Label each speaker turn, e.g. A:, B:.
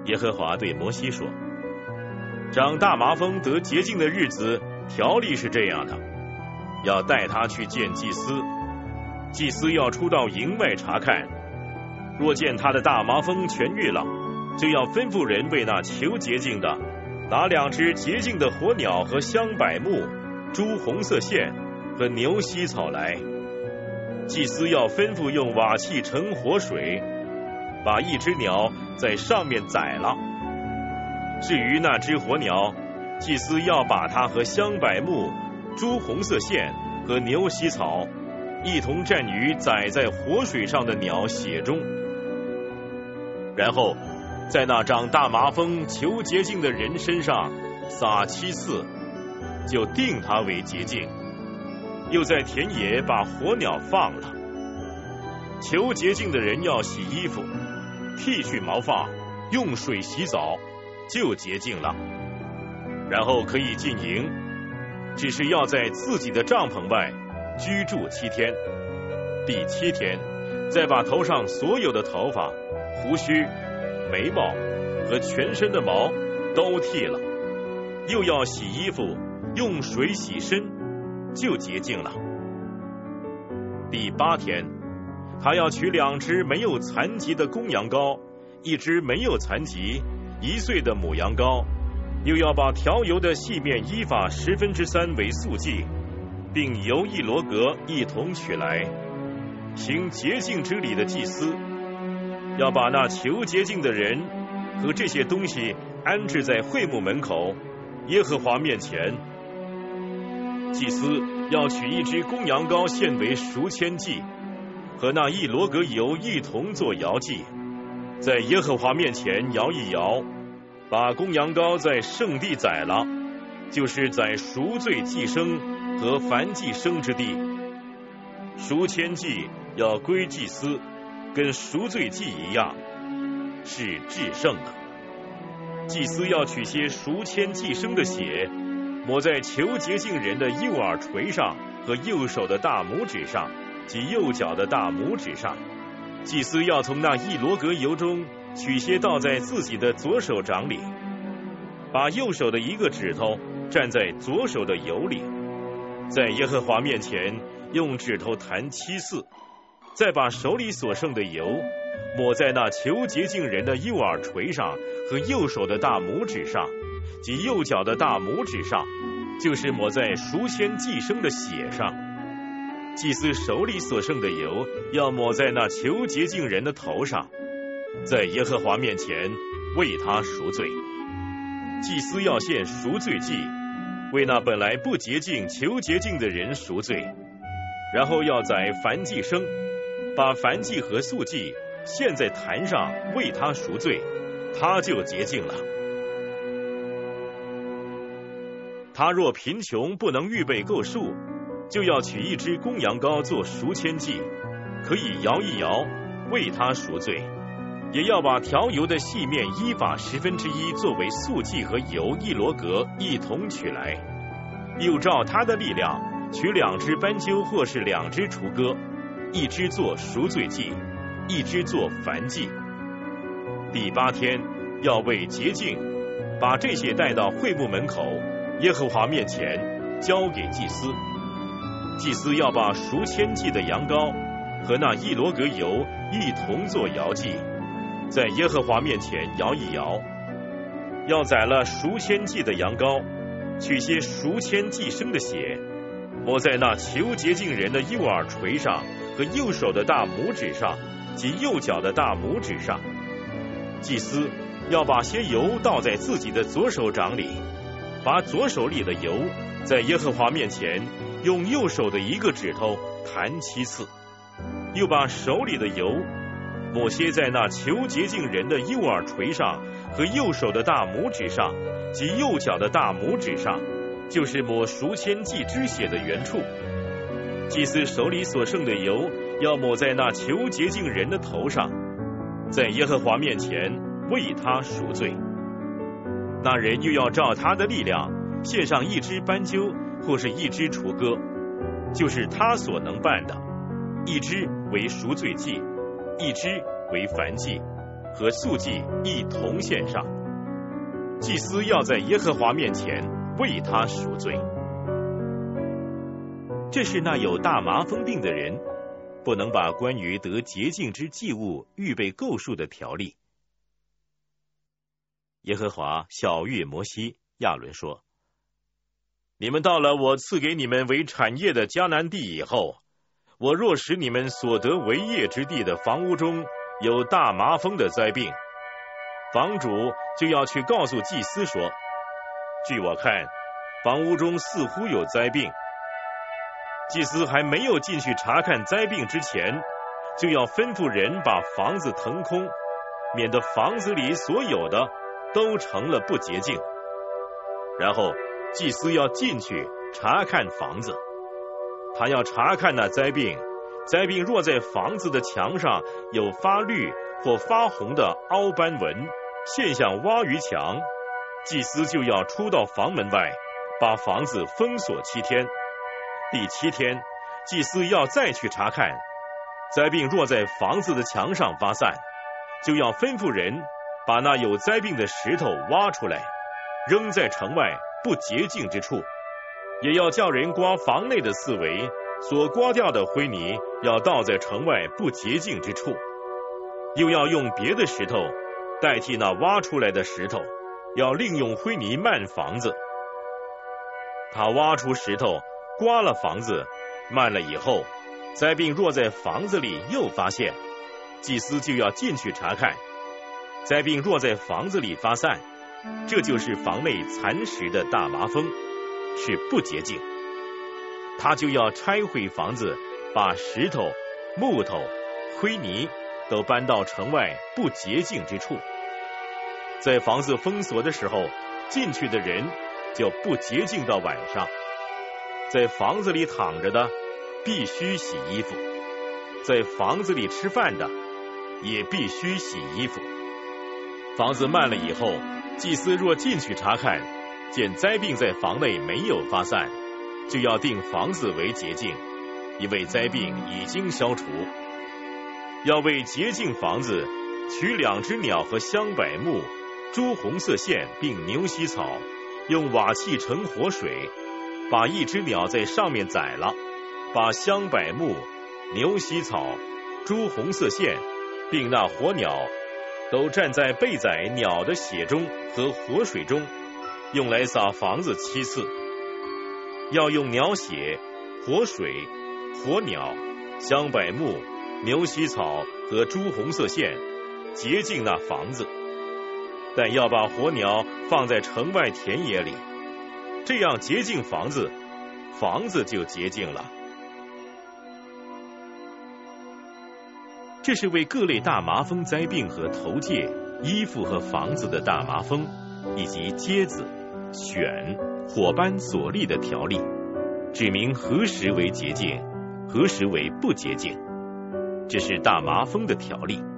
A: 耶和华对摩西说，长大麻风得洁净的日子，条例是这样的，要带他去见祭司，祭司要出到营外查看，若见他的大麻风痊愈了，就要吩咐人为那求洁净的拿2只洁净的火鸟和香柏木、朱红色线和牛膝草来。祭司要吩咐用瓦器盛活水，把1只鸟在上面宰了。至于那只活鸟，祭司要把它和香柏木、朱红色线和牛膝草一同蘸于宰在活水上的鸟血中，然后在那长大麻风求洁净的人身上撒7次，就定他为洁净。又在田野把活鸟放了。求洁净的人要洗衣服，剃去毛发，用水洗澡，就洁净了，然后可以进营，只是要在自己的帐篷外居住7天。第7天，再把头上所有的头发、胡须、眉毛和全身的毛都剃了，又要洗衣服，用水洗身，就洁净了。第8天，他要取2只没有残疾的公羊羔，1只没有残疾1岁的母羊羔，又要把调油的细面伊法3/10为素祭，并油1罗革一同取来。行洁净之礼的祭司要把那求洁净的人和这些东西安置在会幕门口耶和华面前。祭司要取1只公羊羔献为赎愆祭，和那1罗革油一同做摇祭，在耶和华面前摇一摇，把公羊羔在圣地宰了，就是在赎罪祭牲和燔祭牲之地。赎愆祭要归祭司，跟赎罪祭一样，是至圣的。祭司要取些赎愆祭牲的血，抹在求洁净人的右耳垂上和右手的大拇指上及右脚的大拇指上。祭司要从那1罗革油中取些倒在自己的左手掌里，把右手的1个指头蘸在左手的油里，在耶和华面前用指头弹7次，再把手里所剩的油抹在那求洁净人的右耳垂上和右手的大拇指上及右脚的大拇指上，就是抹在赎愆祭牲的血上。祭司手里所剩的油要抹在那求洁净人的头上，在耶和华面前为他赎罪。祭司要献赎罪祭，为那本来不洁净求洁净的人赎罪，然后要宰燔祭牲，把燔祭和素祭献在坛上为他赎罪，他就洁净了。他若贫穷不能预备够数，就要取1只公羊羔做赎愆祭，可以摇一摇，为他赎罪。也要把调油的细面伊法1/10作为素祭和油1罗革一同取来，又照他的力量取2只斑鸠或是2只雏鸽，1只做赎罪祭，1只做燔祭。第8天要为洁净，把这些带到会幕门口耶和华面前，交给祭司。祭司要把赎愆祭的羊羔和那1罗革油一同做摇祭，在耶和华面前摇一摇。要宰了赎愆祭的羊羔，取些赎愆祭牲的血，抹在那求洁净人的右耳垂上和右手的大拇指上及右脚的大拇指上。祭司要把些油倒在自己的左手掌里，把左手里的油在耶和华面前用右手的1个指头弹7次，又把手里的油抹些在那求洁净人的右耳垂上和右手的大拇指上及右脚的大拇指上，就是抹赎愆祭之血的原处。祭司手里所剩的油要抹在那求洁净人的头上，在耶和华面前为他赎罪。那人又要照他的力量献上1只斑鸠或是1只雏鸽，就是他所能办的，1只为赎罪祭，1只为燔祭和素祭一同献上。祭司要在耶和华面前为他赎罪。这是那有大麻风病的人不能把关于得洁净之祭物预备够数的条例。耶和华晓谕摩西、亚伦说：你们到了我赐给你们为产业的迦南地以后，我若使你们所得为业之地的房屋中有大麻风的灾病，房主就要去告诉祭司说：据我看，房屋中似乎有灾病。祭司还没有进去查看灾病之前，就要吩咐人把房子腾空，免得房子里所有的都成了不洁净。然后祭司要进去查看房子，他要查看那灾病，灾病若在房子的墙上有发绿或发红的凹斑纹，现象挖鱼墙，祭司就要出到房门外，把房子封锁7天。第7天，祭司要再去查看，灾病若在房子的墙上发散，就要吩咐人把那有灾病的石头挖出来，扔在城外不洁净之处，也要叫人刮房内的四围，所刮掉的灰泥要倒在城外不洁净之处，又要用别的石头代替那挖出来的石头，要另用灰泥漫房子。他挖出石头刮了房子，漫了以后，灾病若在房子里又发现，祭司就要进去查看。灾病若在房子里发散，这就是房内蚕食的大麻风，是不洁净。他就要拆毁房子，把石头、木头、灰泥都搬到城外不洁净之处。在房子封锁的时候，进去的人就不洁净到晚上。在房子里躺着的必须洗衣服，在房子里吃饭的也必须洗衣服。房子漫了以后，祭司若进去查看，见灾病在房内没有发散，就要定房子为洁净，因为灾病已经消除。要为洁净房子，取2只鸟和香柏木、朱红色线并牛膝草，用瓦器盛活水，把1只鸟在上面宰了，把香柏木、牛膝草、朱红色线并那活鸟都蘸在被宰鸟的血中和活水中，用来洒房子7次。要用鸟血、活水、活鸟、香柏木、牛膝草和朱红色线洁净那房子，但要把活鸟放在城外田野里，这样洁净房子，房子就洁净了。这是为各类大麻风灾病和头疥、衣服和房子的大麻风，以及疖子、癣、火斑所立的条例，指明何时为洁净，何时为不洁净。这是大麻风的条例。